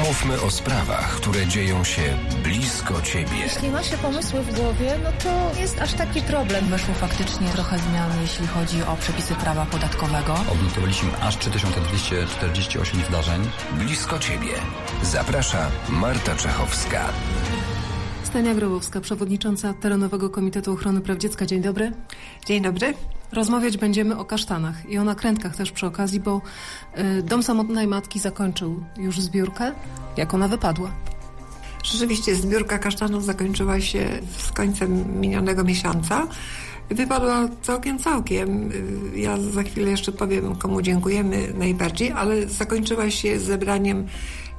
Mówmy o sprawach, które dzieją się blisko Ciebie. Jeśli ma się pomysły w głowie, no to jest aż taki problem. Weszło faktycznie trochę zmian, jeśli chodzi o przepisy prawa podatkowego. Odnotowaliśmy aż 3248 wdarzeń. Blisko Ciebie. Zaprasza Marta Czechowska. Stania Grobowska, przewodnicząca Terenowego Komitetu Ochrony Praw Dziecka. Dzień dobry. Dzień dobry. Rozmawiać będziemy o kasztanach i o nakrętkach też przy okazji, bo Dom Samotnej Matki zakończył już zbiórkę. Jak ona wypadła? Rzeczywiście zbiórka kasztanów zakończyła się z końcem minionego miesiąca. Wypadła całkiem. Ja za chwilę jeszcze powiem, komu dziękujemy najbardziej, ale zakończyła się zebraniem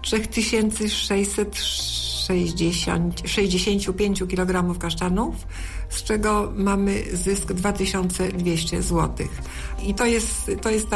3665 kg kasztanów, z czego mamy zysk 2200 zł. I to jest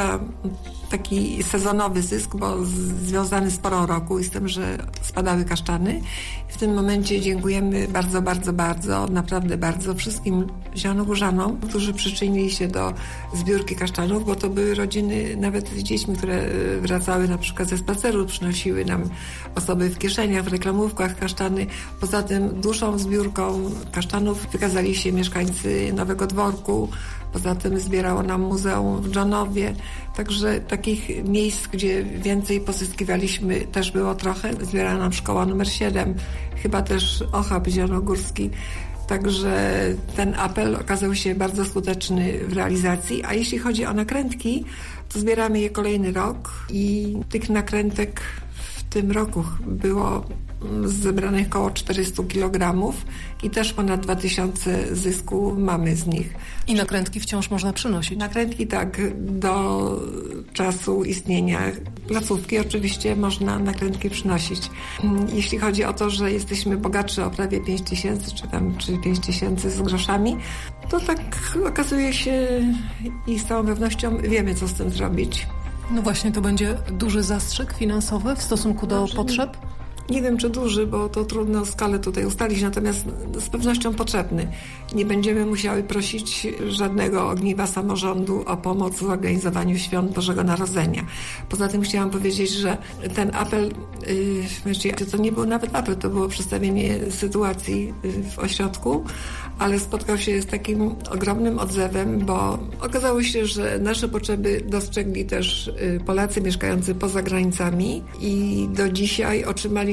taki sezonowy zysk, bo związany z porą roku i z tym, że spadały kasztany. W tym momencie dziękujemy bardzo, naprawdę bardzo wszystkim zielonogórzanom, którzy przyczynili się do zbiórki kasztanów, bo to były rodziny nawet z dziećmi, które wracały na przykład ze spaceru, przynosiły nam osoby w kieszeniach, w reklamówkach kasztany. Poza tym dłuższą zbiórką kasztanów wykazali się mieszkańcy Nowego Dworku. Poza tym zbierało nam muzeum w Dżonowie. Także takich miejsc, gdzie więcej pozyskiwaliśmy, też było trochę. Zbierała nam szkoła numer 7, chyba też Ochab Zielonogórski. Także ten apel okazał się bardzo skuteczny w realizacji. A jeśli chodzi o nakrętki, to zbieramy je kolejny rok i tych nakrętek w tym roku było zebranych około 400 kg i też ponad 2000 zysku mamy z nich. I nakrętki wciąż można przynosić? Nakrętki tak, do czasu istnienia placówki oczywiście można nakrętki przynosić. Jeśli chodzi o to, że jesteśmy bogatszy o prawie 5000 czy 5000 z groszami, to tak okazuje się i z całą pewnością wiemy, co z tym zrobić. No właśnie, to będzie duży zastrzyk finansowy w stosunku do potrzeb? Nie wiem, czy duży, bo to trudno skalę tutaj ustalić, natomiast z pewnością potrzebny. Nie będziemy musiały prosić żadnego ogniwa samorządu o pomoc w organizowaniu świąt Bożego Narodzenia. Poza tym chciałam powiedzieć, że ten apel, to nie był nawet apel, to było przedstawienie sytuacji w ośrodku, ale spotkał się z takim ogromnym odzewem, bo okazało się, że nasze potrzeby dostrzegli też Polacy mieszkający poza granicami i do dzisiaj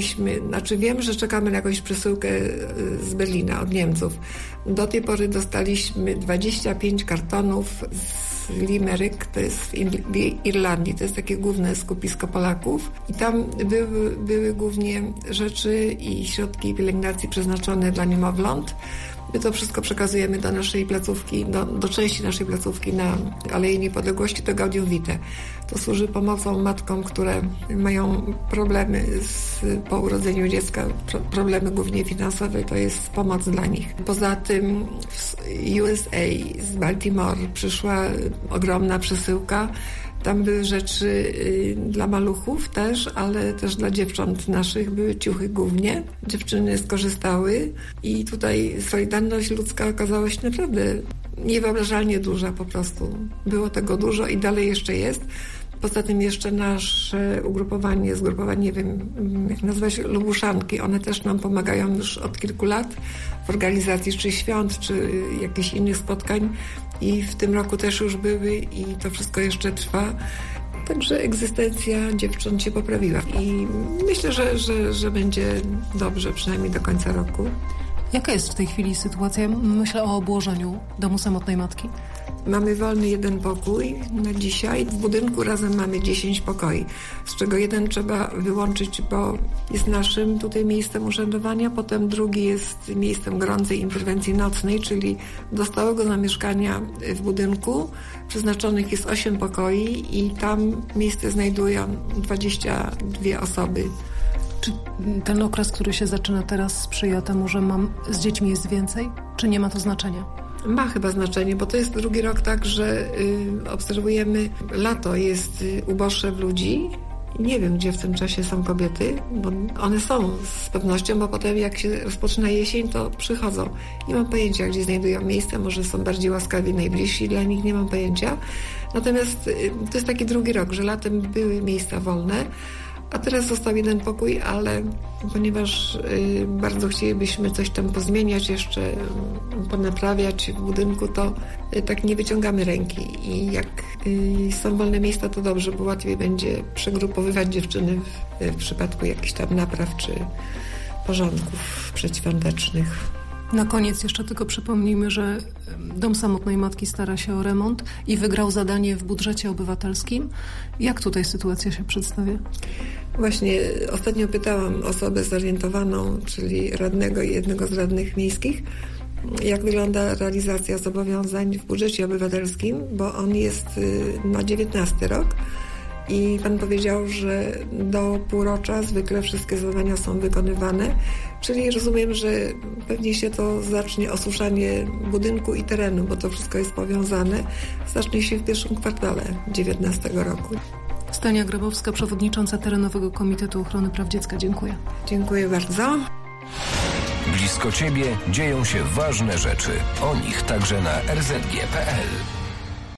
wiem, że czekamy na jakąś przesyłkę z Berlina od Niemców. Do tej pory dostaliśmy 25 kartonów z Limerick, to jest w Irlandii, to jest takie główne skupisko Polaków i tam były głównie rzeczy i środki pielęgnacji przeznaczone dla niemowląt. My to wszystko przekazujemy do naszej placówki, do części naszej placówki na Alei Niepodległości, do Gaudium Vitae. To służy pomocą matkom, które mają problemy po urodzeniu dziecka, problemy głównie finansowe, to jest pomoc dla nich. Poza tym z USA, z Baltimore przyszła ogromna przesyłka. Tam były rzeczy dla maluchów też, ale też dla dziewcząt naszych były ciuchy głównie. Dziewczyny skorzystały i tutaj solidarność ludzka okazała się naprawdę niewyobrażalnie duża po prostu. Było tego dużo i dalej jeszcze jest. Poza tym jeszcze nasze zgrupowanie, nie wiem jak nazwać, Lubuszanki, one też nam pomagają już od kilku lat w organizacji czy świąt, czy jakichś innych spotkań i w tym roku też już były i to wszystko jeszcze trwa. Także egzystencja dziewcząt się poprawiła i myślę, że będzie dobrze przynajmniej do końca roku. Jaka jest w tej chwili sytuacja? Myślę o obłożeniu Domu Samotnej Matki. Mamy wolny jeden pokój na dzisiaj. W budynku razem mamy 10 pokoi, z czego jeden trzeba wyłączyć, bo jest naszym tutaj miejscem urzędowania, potem drugi jest miejscem gorącej interwencji nocnej, czyli do stałego zamieszkania w budynku przeznaczonych jest 8 pokoi i tam miejsce znajdują 22 osoby. Czy ten okres, który się zaczyna teraz, sprzyja temu, że z dziećmi jest więcej? Czy nie ma to znaczenia? Ma chyba znaczenie, bo to jest drugi rok tak, że obserwujemy, lato jest uboższe w ludzi. Nie wiem, gdzie w tym czasie są kobiety, bo one są z pewnością, bo potem jak się rozpoczyna jesień, to przychodzą. Nie mam pojęcia, gdzie znajdują miejsce, może są bardziej łaskawi, najbliżsi dla nich, nie mam pojęcia. Natomiast to jest taki drugi rok, że latem były miejsca wolne, A teraz został jeden pokój, ale ponieważ bardzo chcielibyśmy coś tam pozmieniać jeszcze, ponaprawiać w budynku, to tak nie wyciągamy ręki. I jak są wolne miejsca, to dobrze, bo łatwiej będzie przegrupowywać dziewczyny w przypadku jakichś tam napraw czy porządków przedświątecznych. Na koniec jeszcze tylko przypomnijmy, że Dom Samotnej Matki stara się o remont i wygrał zadanie w budżecie obywatelskim. Jak tutaj sytuacja się przedstawia? Właśnie ostatnio pytałam osobę zorientowaną, czyli radnego i jednego z radnych miejskich, jak wygląda realizacja zobowiązań w budżecie obywatelskim, bo on jest na 19 rok. I pan powiedział, że do półrocza zwykle wszystkie zadania są wykonywane, czyli rozumiem, że pewnie się to zacznie osuszanie budynku i terenu, bo to wszystko jest powiązane. Zacznie się w pierwszym kwartale 2019 roku. Stania Grabowska, przewodnicząca Terenowego Komitetu Ochrony Praw Dziecka. Dziękuję. Dziękuję bardzo. Blisko Ciebie dzieją się ważne rzeczy. O nich także na rzg.pl.